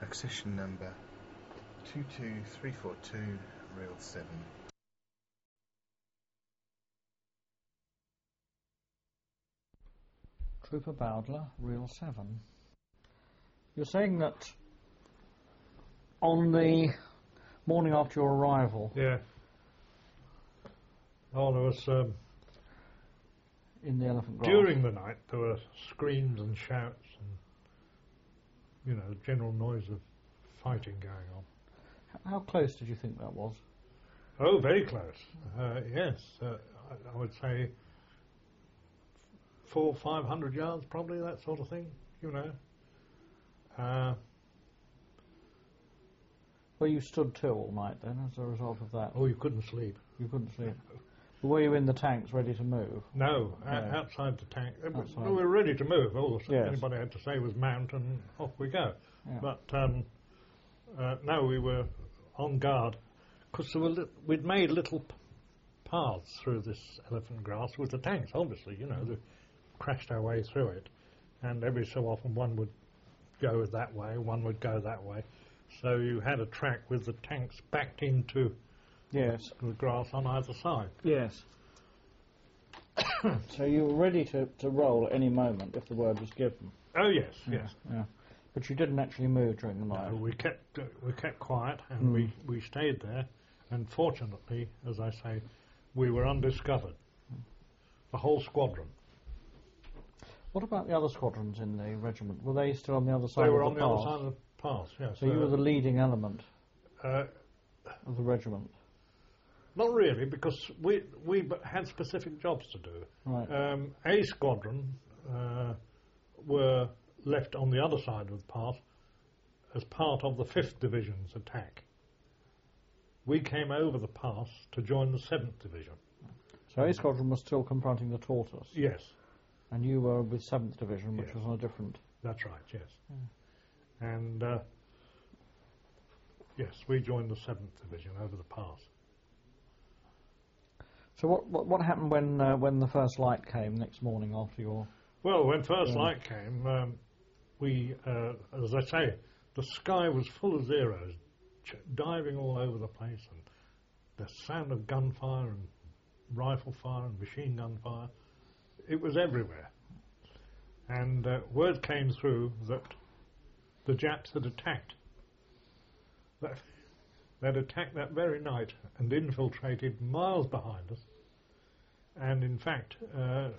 Accession number 22342, Real 7. Trooper Bowdler, Real 7. You're saying that on the morning after your arrival... Yeah. Oh, there was... in the Elephant Grass. During the night, there were screams and shouts and, you know, general noise of fighting going on. How close did you think that was? Oh, very close. Yes, I would say 400 or 500 yards, probably, that sort of thing, you know. Well, you stood till all night then as a result of that? Oh, you couldn't sleep. You couldn't sleep? Were you in the tanks ready to move? No, outside the tank. Outside. We were ready to move. All Yes. anybody had to say was mount and off we go. Yeah. But no, we were on guard because we'd made little paths through this elephant grass with the tanks, obviously, you know, they crashed our way through it. And every so often one would go that way, one would go that way. So you had a track with the tanks backed into Yes. the grass on either side. Yes. So you were ready to roll at any moment if the word was given? Oh, yes, yes. Yeah. But you didn't actually move during the night? No, we kept quiet and we stayed there, and fortunately, as I say, we were undiscovered. The whole squadron. What about the other squadrons in the regiment? Were they still on the other side They of were the on the pass? other side of the pass, yes. So you were the leading element Uh, of the regiment? Not really, because we had specific jobs to do. Right. A squadron were left on the other side of the pass as part of the 5th Division's attack. We came over the pass to join the 7th Division. So A squadron was still confronting the tortoise? Yes. And you were with 7th Division, which Yes. was on a different... That's right, yes. And yes, we joined the 7th Division over the pass. So what happened when the first light came next morning after your... Well, when first light came, we, as I say, the sky was full of Zeros, diving all over the place, and the sound of gunfire and rifle fire and machine gun fire, it was everywhere. And word came through that the Japs had attacked. They'd attacked that very night and infiltrated miles behind us. And in fact, a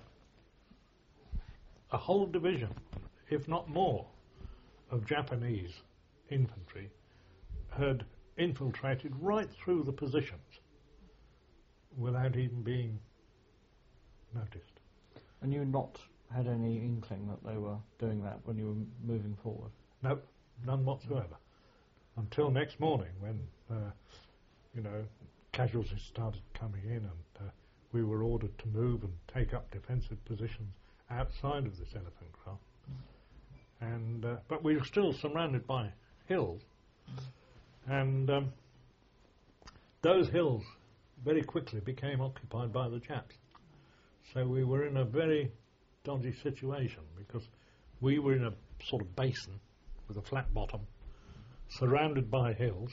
whole division, if not more, of Japanese infantry had infiltrated right through the positions without even being noticed. And you not had any inkling that they were doing that when you were moving forward? No, none whatsoever. Until next morning when, you know, casualties started coming in and we were ordered to move and take up defensive positions outside of this elephant grass. And but we were still surrounded by hills, and those hills very quickly became occupied by the Japs. So we were in a very dodgy situation because we were in a sort of basin with a flat bottom, surrounded by hills,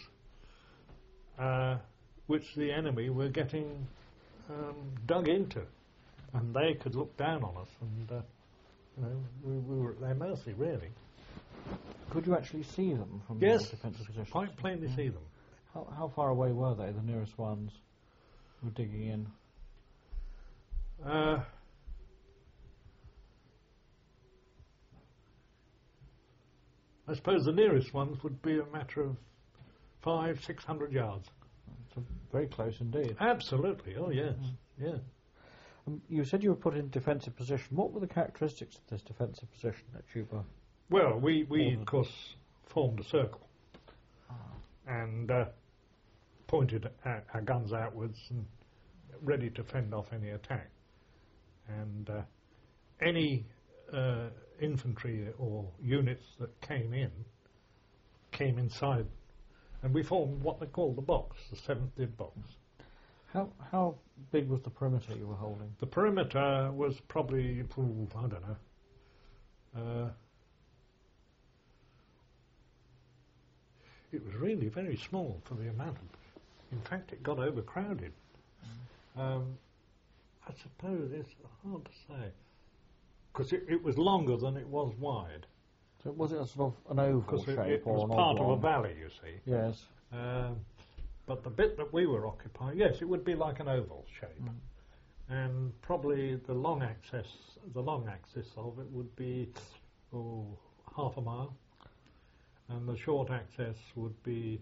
which the enemy were getting dug into, and they could look down on us, and you know, we were at their mercy, really. Could you actually see them from Yes, your defensive position? quite plainly see them. How far away were they, the nearest ones who were digging in? I suppose the nearest ones would be a matter of 500-600 yards. So very close indeed. Absolutely, oh yes, yeah. You said you were put in defensive position. What were the characteristics of this defensive position that you were... Well, we of course formed a circle and pointed our guns outwards and ready to fend off any attack. And any infantry or units that came inside, and we formed what they call the box, the 7th Div box. How big was the perimeter you were holding? The perimeter was probably, I don't know, it was really very small for the amount of... In fact, it got overcrowded. I suppose it's hard to say, because it was longer than it was wide. So was it a sort of an oval shape it or was an part of a oblong? valley, you see. Yes. But the bit that we were occupying, yes, it would be like an oval shape. And probably the long axis of it would be half a mile, and the short axis would be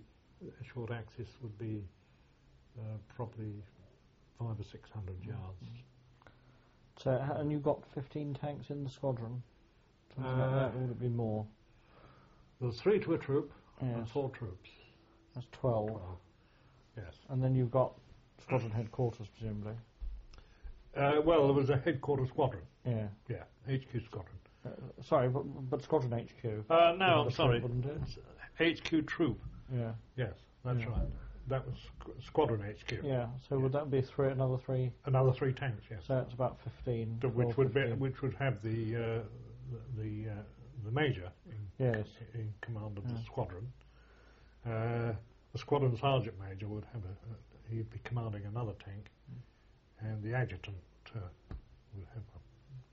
probably 500 or 600 yards. So, and you got 15 tanks in the squadron? Something like that, or would it be more? There's 3 to a troop and Yes. 4 troops. That's 12. Yes. And then you've got squadron headquarters, presumably. Well, there was a headquarters squadron. Yeah. Yeah, HQ squadron. Sorry, but squadron HQ. No, Wouldn't I'm it, sorry. wouldn't it? It's HQ troop. Yeah. Yes, that's Yeah. right. That was squadron HQ. Yeah. So would that be another 3? Another 3 tanks, yes. So it's about 15. Which 12, would 15. have the major Yes. in command of the squadron. The squadron sergeant major would have he'd be commanding another tank, and the adjutant would have one.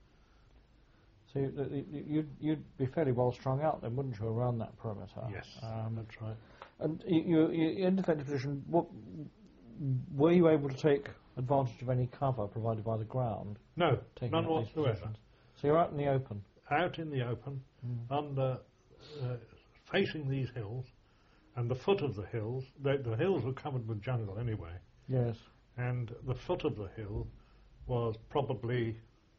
So you'd be fairly well strung out then, wouldn't you, around that perimeter? Yes, that's right. And you in defensive position, were you able to take advantage of any cover provided by the ground? No, Taking none out these whatsoever. positions? So you're out in the open? Out in the open, under facing these hills, and the foot of the hills. The hills were covered with jungle anyway, Yes. and the foot of the hill was probably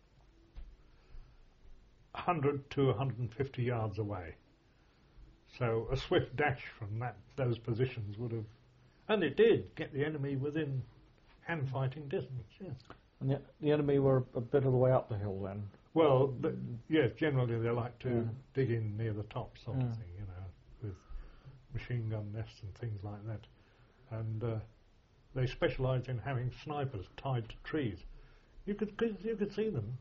100 to 150 yards away. So a swift dash from those positions would have, and it did, get the enemy within hand-fighting distance, yes. And the enemy were a bit of the way up the hill then? Well, yes, generally they like to dig in near the top sort of thing, with machine gun nests and things like that. And they specialised in having snipers tied to trees. You could see them,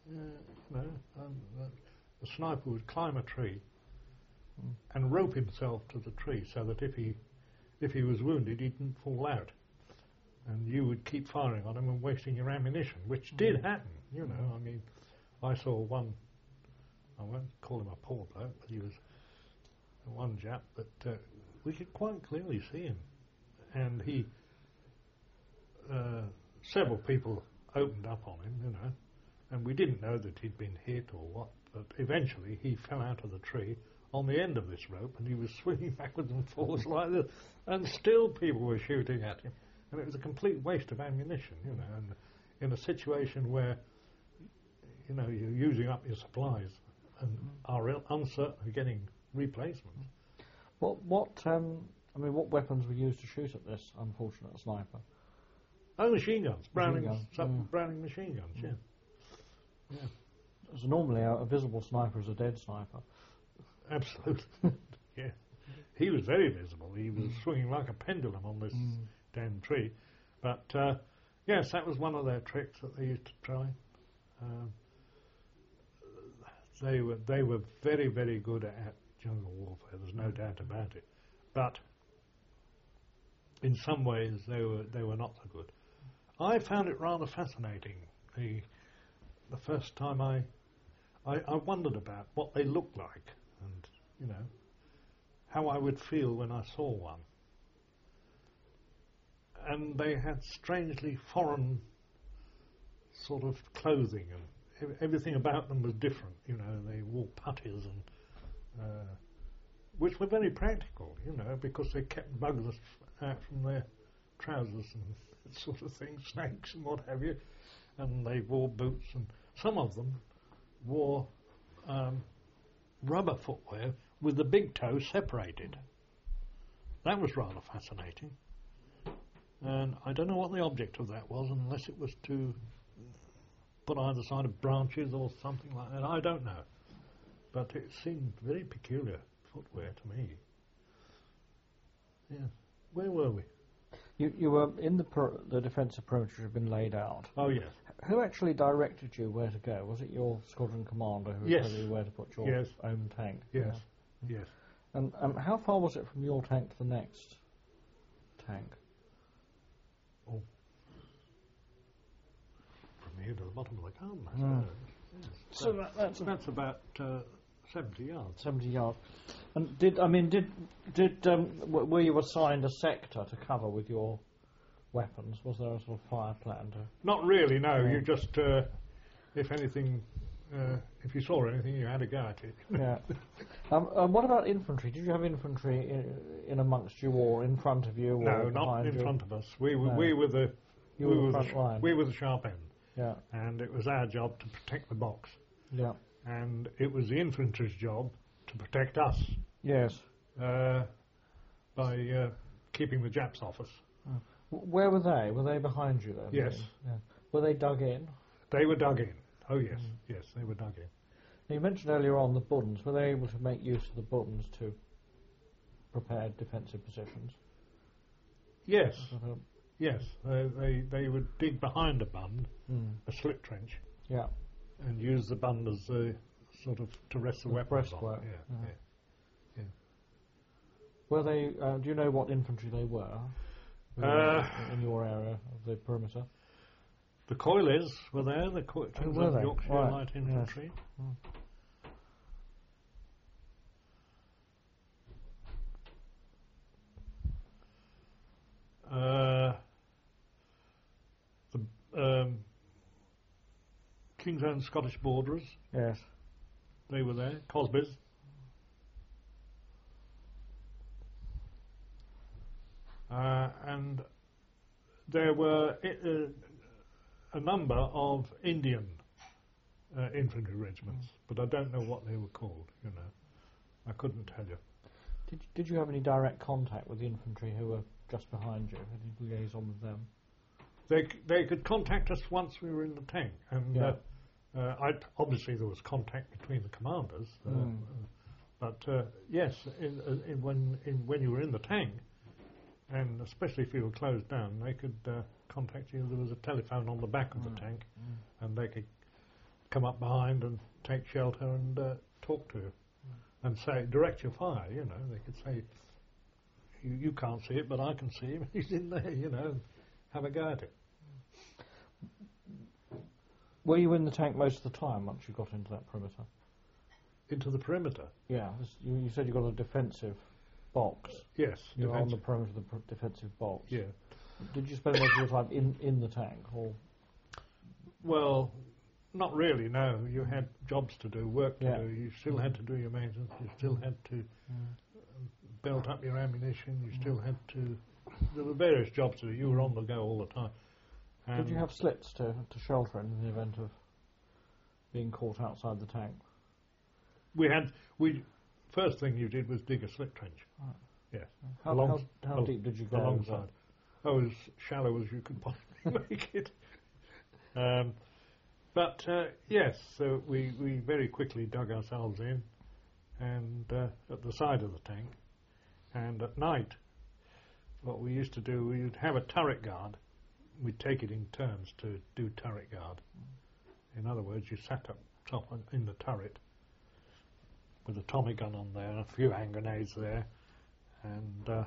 the sniper would climb a tree and rope himself to the tree so that if he was wounded, he didn't fall out. And you would keep firing on him and wasting your ammunition, which did happen, I mean, I saw one, I won't call him a poor bloke, but he was one chap that we could quite clearly see him. And several people opened up on him, and we didn't know that he'd been hit or what, but eventually he fell out of the tree on the end of this rope, and he was swinging backwards and forwards like this, and still people were shooting at him. And it was a complete waste of ammunition, and in a situation where, you're using up your supplies and are uncertain of getting replacements. What weapons were used to shoot at this unfortunate sniper? Oh, machine guns, Browning Mm. machine guns, yeah. So normally a visible sniper is a dead sniper. Absolutely, yeah. He was very visible. He was swinging like a pendulum on this damn tree. But yes, that was one of their tricks that they used to try. They were very, very good at jungle warfare. There's no doubt about it. But in some ways, they were not so good. I found it rather fascinating. The first time I wondered about what they looked like, and how I would feel when I saw one. And they had strangely foreign sort of clothing, and everything about them was different. They wore puttees, and which were very practical, because they kept bugs out from their trousers and that sort of thing, snakes and what have you. And they wore boots, and some of them wore rubber footwear with the big toe separated. That was rather fascinating. And I don't know what the object of that was, unless it was to put either side of branches or something like that. I don't know. But it seemed very peculiar footwear to me. Yeah. Where were we? You were in the defensive perimeter had been laid out. Oh, yes. Who actually directed you where to go? Was it your squadron commander who Yes. told you where to put your Yes. own tank? Yes. Yes. And how far was it from your tank to the next tank? Oh. From here to the bottom of the garden, I Mm. suppose. Yes. So That's about 70 yards. 70 yards. And were you assigned a sector to cover with your weapons? Was there a sort of fire plan to? Not really, no. Yeah. You just, if anything, if you saw anything, you had a go at it. Yeah. What about infantry? Did you have infantry in amongst you, or in front of you, or No, not behind in you? front of us. We were No. the You were the front line. we were the sharp end, Yeah. and it was our job to protect the box, Yeah. and it was the infantry's job to protect us Yes. by keeping the Japs off us. Where were they? Were they behind you then? Yes. Yeah. Were they dug in? They were dug in. Oh yes, yes, they were dug in. Now, you mentioned earlier on the buttons. Were they able to make use of the buttons to prepare defensive positions? Yes, Uh, yes. They would dig behind a bund, Mm. a slit trench, Yeah. and use the bund as a sort of to rest the A weapons on. breastwork. Yeah, Yeah. yeah. Were they? Do you know what infantry they were? In your area of the perimeter. The Coilies were there, the were they? Yorkshire Right, Light Infantry. Mm. The King's Own Scottish Borderers, Yes. they were there, Cosbys. And there were a number of Indian infantry regiments, but I don't know what they were called, you know. I couldn't tell you. Did you have any direct contact with the infantry who were just behind you? Any liaison with them? They could contact us once we were in the tank, and Yeah. obviously there was contact between the commanders. But yes, when you were in the tank, and especially if you were closed down, they could contact you. There was a telephone on the back of the tank, and they could come up behind and take shelter and talk to you, and say, direct your fire. You know, they could say, you can't see it, but I can see him. He's in there. You know, have a go at it. Were you in the tank most of the time once you got into that perimeter? Into the perimeter. Yeah. You said you got a defensive box. Yes. You were on the perimeter of the defensive box. Yeah. Did you spend most of your time in the tank, or? Well, not really. No, you had jobs to do, work to Yeah. do. You still had to do your maintenance. You still had to belt up your ammunition. You still had to. There were various jobs to do. You were on the go all the time. Did you have slits to shelter in the event of being caught outside the tank? We first thing you did was dig a slit trench. Right. Yes. How deep did you go? Alongside. Oh, as shallow as you could possibly make it. But yes, so we very quickly dug ourselves in, and at the side of the tank. And at night, what we used to do, we'd have a turret guard. We'd take it in turns to do turret guard. In other words, you sat up top in the turret with a Tommy gun on there and a few hand grenades there, and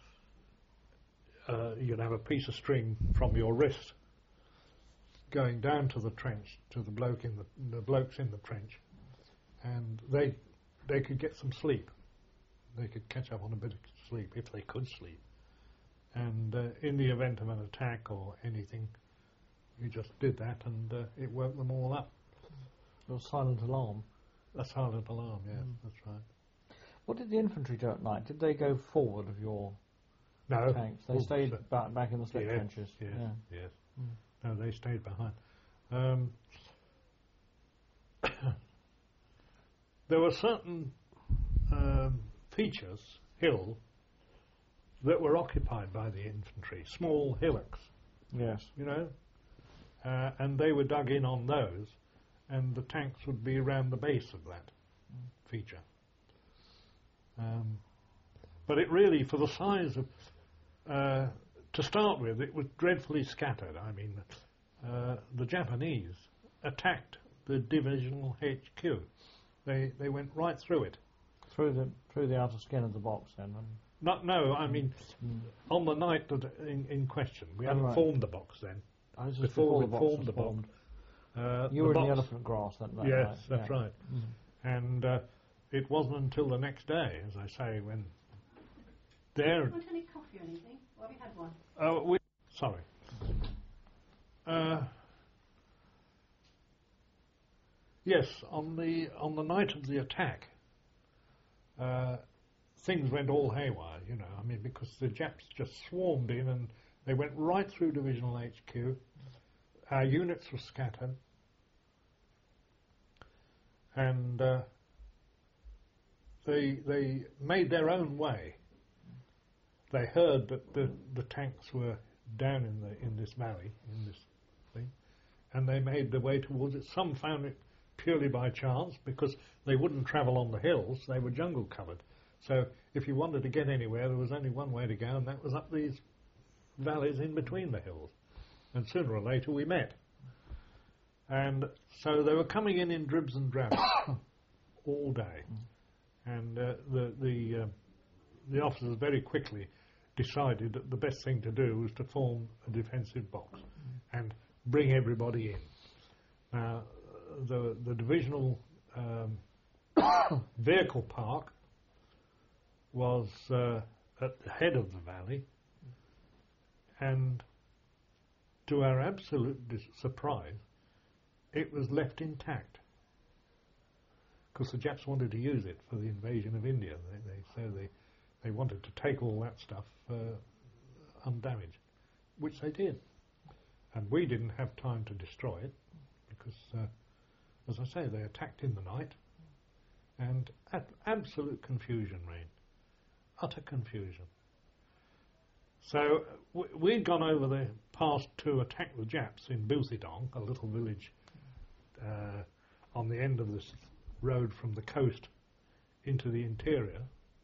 you'd have a piece of string from your wrist going down to the trench to the blokes in the trench, and they could get some sleep. They could catch up on a bit of sleep if they could sleep. And in the event of an attack or anything, you just did that, and it woke them all up. Your silent alarm. A silent alarm, yes, that's right. What did the infantry do at night? Did they go forward of your No. tanks? They stayed back in the slit Yes, trenches. Yes, Yeah. yes. No, they stayed behind. There were certain features, hills, that were occupied by the infantry, small hillocks, Yes. you know, and they were dug in on those, and the tanks would be around the base of that feature. But it really, for the size of, to start with, it was dreadfully scattered. I mean, the Japanese attacked the divisional HQ. They went right through it. through the outer skin of the box then. No, I mean, on the night that in question, we hadn't right. formed the box then. Oh, this is Before the we box formed was the box. formed. You the were in box- the elephant grass that night. Yes, that's yeah. right. And it wasn't until the next day, as I say, when there. Do you want any coffee or anything? Well, we had one. Sorry. Yes, on the night of the attack, things went all haywire. You know, I mean, because the Japs just swarmed in and they went right through Divisional HQ. Our units were scattered, and they made their own way. They heard that the tanks were down in this valley, in this thing, and they made their way towards it. Some found it purely by chance because they wouldn't travel on the hills; they were jungle covered. So if you wanted to get anywhere, there was only one way to go, and that was up these valleys in between the hills. And sooner or later we met. And so they were coming in dribs and drabs all day. And the officers very quickly decided that the best thing to do was to form a defensive box and bring everybody in. Now, the divisional vehicle park was at the head of the valley, and to our absolute surprise, it was left intact because the Japs wanted to use it for the invasion of India. They wanted to take all that stuff undamaged, which they did. And we didn't have time to destroy it because, as I say, they attacked in the night and absolute confusion reigned. Utter confusion. So we'd gone over the pass to attack the Japs in Buzidong, a little village on the end of this road from the coast into the interior.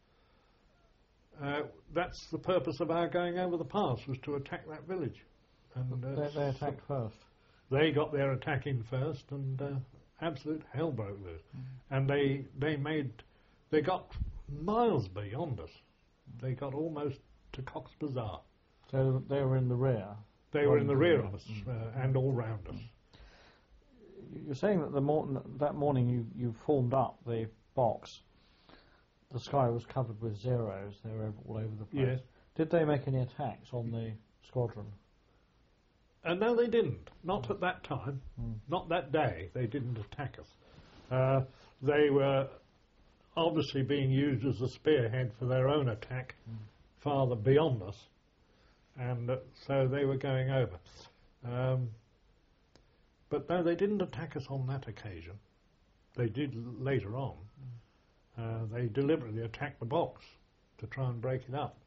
That's the purpose of our going over the pass, was to attack that village. And They attacked first. They got their attack in first, and absolute hell broke loose. And they got miles beyond us. They got almost to Cox's Bazar. So they were in the rear. They were in the rear of us and all round us. You're saying that that morning you formed up the box. The sky was covered with zeros. They were all over the place. Yes. Did they make any attacks on the squadron? No, they didn't. Not at that time. Not that day. They didn't attack us. They were obviously being used as a spearhead for their own attack farther beyond us. And so they were going over. But no, they didn't attack us on that occasion. They did later on. They deliberately attacked the box to try and break it up.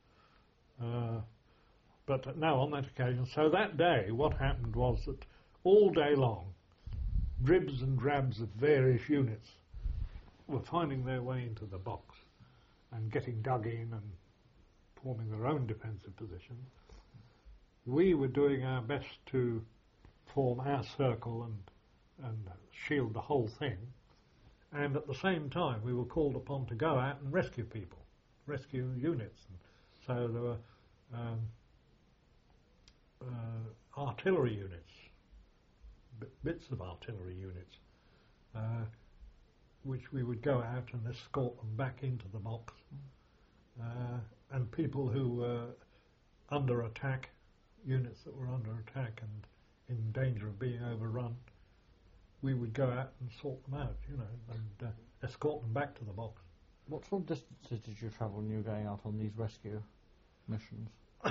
But no, on that occasion. So that day, what happened was that all day long, dribs and drabs of various units were finding their way into the box and getting dug in and forming their own defensive position. We were doing our best to form our circle and shield the whole thing. And at the same time, we were called upon to go out and rescue people, rescue units. And so there were artillery units, bits of artillery units, which we would go out and escort them back into the box. And people who were under attack, units that were under attack and in danger of being overrun, we would go out and sort them out, and escort them back to the box. What sort of distances did you travel when you were going out on these rescue missions?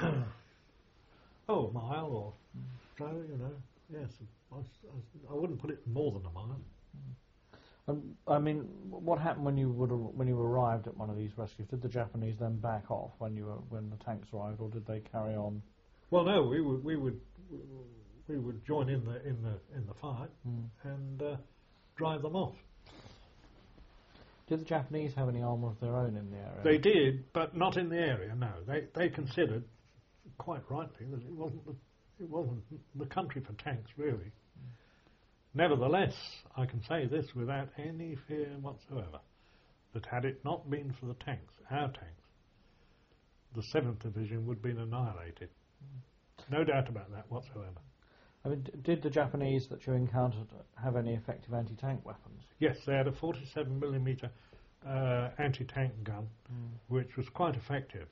A mile or so, Yes, I wouldn't put it more than a mile. I mean, what happened when you arrived at one of these rescues? Did the Japanese then back off when the tanks arrived, or did they carry on? Well, no, we would join in the fight and drive them off. Did the Japanese have any armour of their own in the area? They did, but not in the area. No, they considered, quite rightly, that it wasn't the country for tanks really. Nevertheless, I can say this without any fear whatsoever: that had it not been for the tanks, our tanks, the 7th Division would have been annihilated. No doubt about that whatsoever. I mean, did the Japanese that you encountered have any effective anti-tank weapons? Yes, they had a 47mm anti-tank gun, which was quite effective.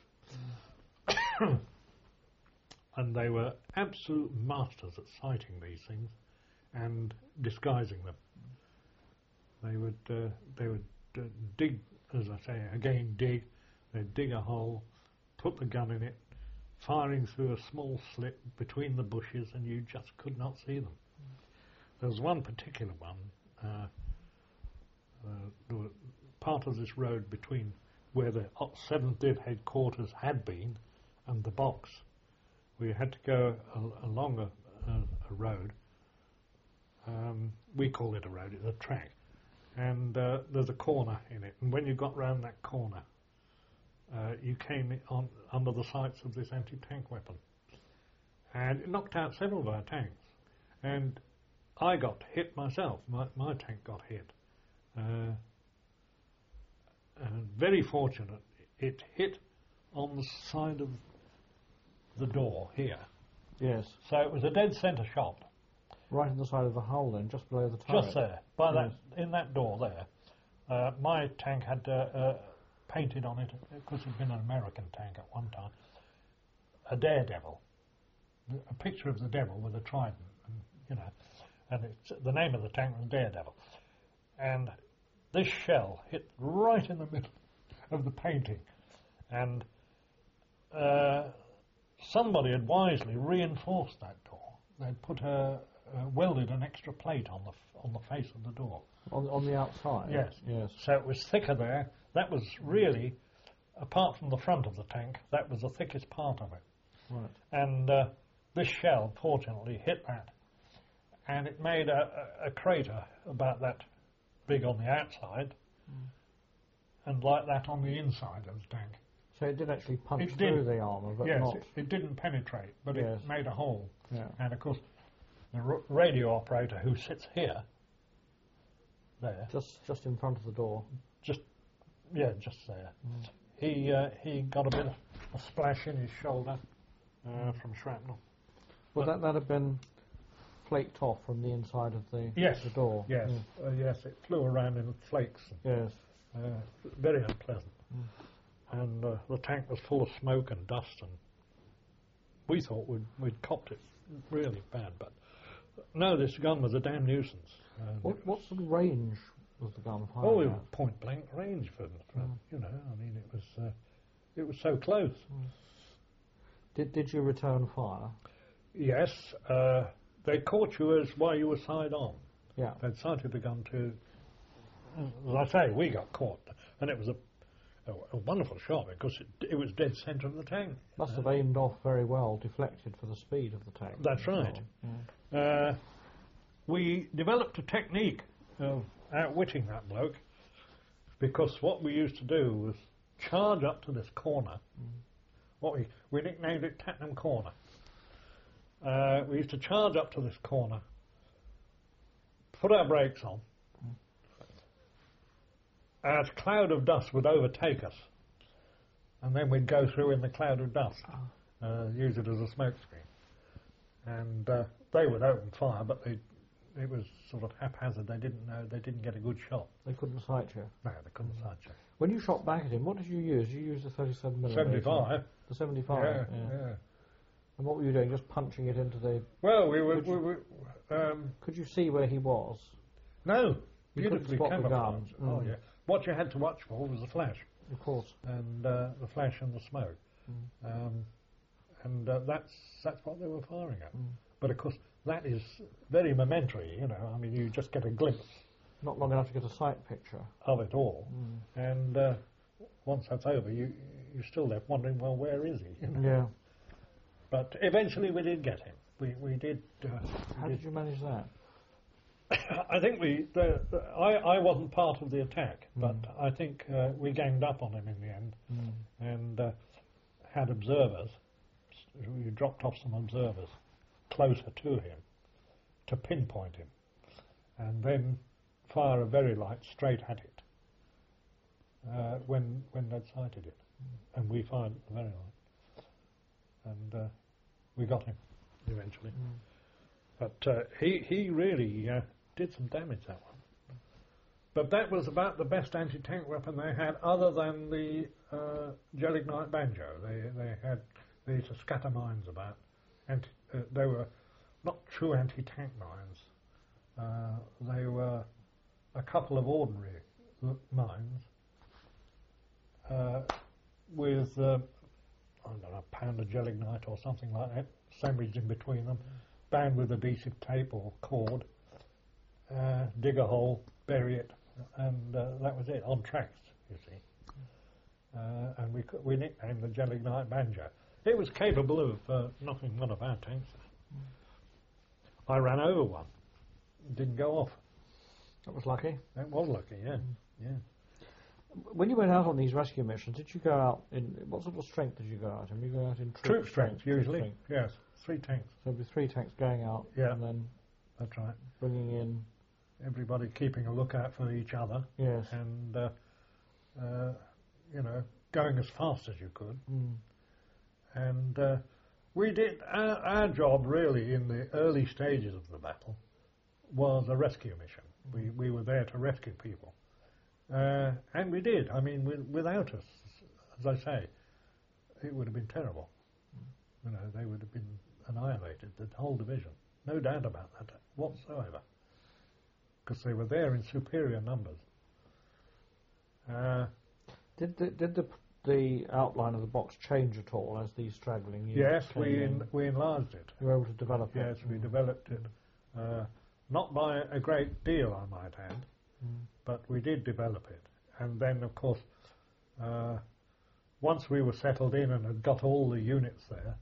And they were absolute masters at sighting these things and disguising them. They would dig, as I say, again dig. They'd dig a hole, put the gun in it, firing through a small slit between the bushes, and you just could not see them. There was one particular one, part of this road between where the 7th Div headquarters had been and the box. We had to go along a road. We call it a road, it's a track. And there's a corner in it. And when you got round that corner, you came on under the sights of this anti-tank weapon. And it knocked out several of our tanks. And I got hit myself. My tank got hit. And very fortunate, it hit on the side of the door here. Yes. So it was a dead centre shot. Right in the side of the hull then, just below the turret. Just there, in that door there. My tank had painted on it, because it had been an American tank at one time, a daredevil, a picture of the devil with a trident, and the name of the tank was Daredevil. And this shell hit right in the middle of the painting, and somebody had wisely reinforced that door. They'd put welded an extra plate on the face of the door. On the outside? Yes. Yes. So it was thicker there. That was really, apart from the front of the tank, that was the thickest part of it. Right. And this shell, fortunately, hit that. And it made a crater about that big on the outside, and like that on the inside of the tank. So it did actually punch through the armour, but yes, not... it didn't penetrate, but yes. it made a hole. Yeah. And of course, the radio operator who sits here, there, just in front of the door. just there. He got a bit of a splash in his shoulder from shrapnel. Well, that had been flaked off from the inside of the door. Yes, yes, it flew around in flakes. Yes. Very unpleasant. And the tank was full of smoke and dust, and we thought we'd copped it really bad, but no, this gun was a damn nuisance. What sort of range was the gun fired? Oh, it was point blank range for I mean, it was so close. Did you return fire? Yes, they caught you while you were side on. Yeah. They'd sighted the gun too. As I say, we got caught, and it was a wonderful shot because it was dead centre of the tank. Must have aimed off very well, deflected for the speed of the tank. That's right. Yeah. We developed a technique of outwitting that bloke, because what we used to do was charge up to this corner. What we nicknamed it Tatnam Corner. We used to charge up to this corner, put our brakes on. A cloud of dust would overtake us, and then we'd go through in the cloud of dust, use it as a smoke screen. And they would open fire, but it was sort of haphazard. They didn't know. They didn't get a good shot. They couldn't sight you? No, they couldn't sight you. When you shot back at him, what did you use? You used the 37mm? 75. The 75? Yeah. And what were you doing? Just punching it into the... Well, we were... could you see where he was? No. You couldn't spot the gun. Oh, yeah. What you had to watch for was the flash. Of course. And the flash and the smoke. And that's what they were firing at. But of course, that is very momentary, I mean, you just get a glimpse. Not long enough to get a sight picture. Of it all. And once that's over, you're still left wondering, well, where is he? Yeah. But eventually we did get him. We did... How did you manage that? I think I wasn't part of the attack, but I think we ganged up on him in the end and had observers. We dropped off some observers closer to him to pinpoint him, and then fire a very light straight at it. when they'd sighted it, and we fired at the very light, and we got him eventually. But he really did some damage, that one. But that was about the best anti-tank weapon they had, other than the Gelignite Banjo. They used to scatter mines about. They were not true anti-tank mines. They were a couple of ordinary mines with, I don't know, a pound of Gelignite or something like that, sandwiched in between them, bound with adhesive tape or cord, dig a hole, bury it, and that was it, on tracks, you see. And we nicknamed the Gelignite Banjo. It was capable of knocking one of our tanks. I ran over one. It didn't go off. That was lucky. That was lucky, yeah. Yeah. When you went out on these rescue missions, did you go out in, what sort of strength did you go out in? Did you go out in troop strength, usually. Yes, 3 tanks. So with 3 tanks going out, and then that's right, bringing in everybody, keeping a lookout for each other. Yes. And you know, going as fast as you could. And we did our job really in the early stages of the battle was a rescue mission. We were there to rescue people. And we did. I mean, without us, as I say, it would have been terrible. You know, they would have been annihilated, the whole division. No doubt about that whatsoever. Because they were there in superior numbers. Did the outline of the box change at all as these straggling units Yes, came we enlarged it. You were able to develop it? Yes, we developed it. Not by a great deal, I might add, but we did develop it. And then, of course, once we were settled in and had got all the units there...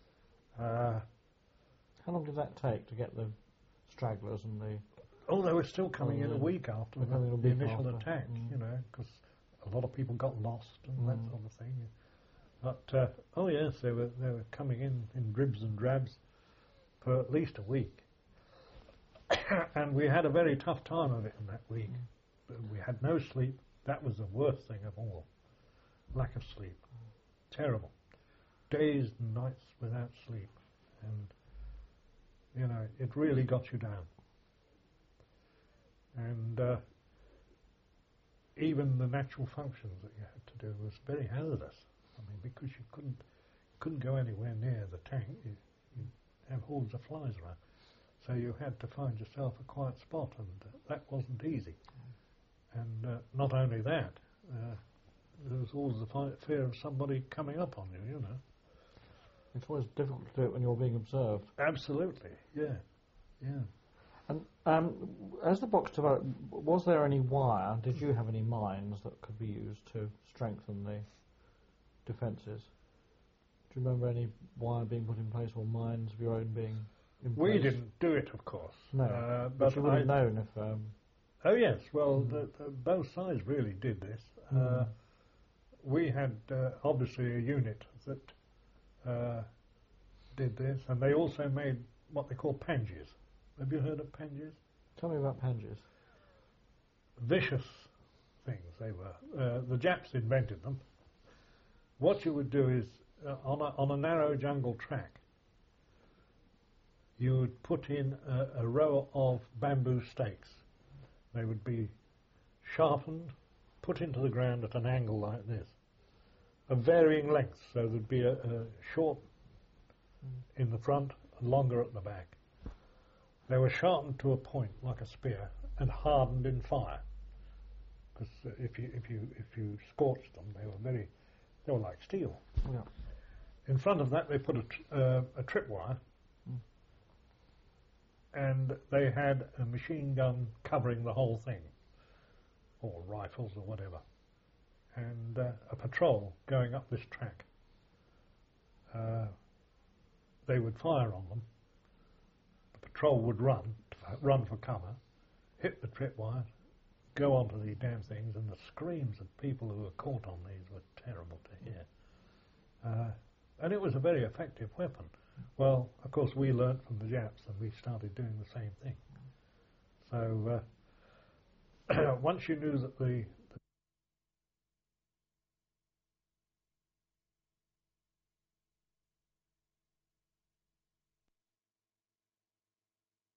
How long did that take to get the stragglers and the... Oh, they were still coming in a week after the initial attack, you know, because a lot of people got lost and that sort of thing. But, oh yes, they were coming in dribs and drabs for at least a week. And we had a very tough time of it in that week. We had no sleep. That was the worst thing of all. Lack of sleep. Terrible. Days and nights without sleep. And, you know, it really got you down. And even the natural functions that you had to do was very hazardous. I mean, because you couldn't go anywhere near the tank. You have hordes of flies around. So you had to find yourself a quiet spot, and that wasn't easy. And not only that, there was always the fear of somebody coming up on you, you know. It's always difficult to do it when you're being observed. Absolutely, yeah, yeah. And as the box developed, was there any wire? Did you have any mines that could be used to strengthen the defences? Do you remember any wire being put in place or mines of your own being in place? We didn't do it, of course. No, but you would have known if... oh yes, well, both sides really did this. We had obviously a unit that did this, and they also made what they call panges. Have you heard of panges? Tell me about panges. Vicious things they were. The Japs invented them. What you would do is, on a narrow jungle track, you would put in a row of bamboo stakes. They would be sharpened, put into the ground at an angle like this, of varying lengths. So there'd be a short in the front and longer at the back. They were sharpened to a point like a spear and hardened in fire. Because if you scorched them, they were like steel. Yeah. In front of that, they put a tripwire, and they had a machine gun covering the whole thing, or rifles or whatever, and a patrol going up this track. They would fire on them. The patrol would run for cover, hit the tripwire, go onto these damn things, and the screams of people who were caught on these were terrible to hear. And it was a very effective weapon. Well, of course, we learnt from the Japs, and we started doing the same thing. So once you knew that the